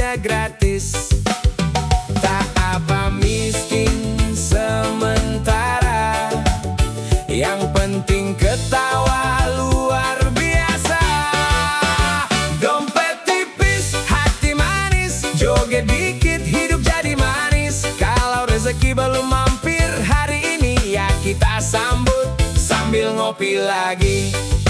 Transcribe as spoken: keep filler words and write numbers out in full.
semuanya gratis. Tak apa miskin sementara, yang penting ketawa luar biasa. Dompet tipis, hati manis, joget dikit hidup jadi manis. Kalau rezeki belum mampir hari ini, ya kita sambut sambil ngopi lagi.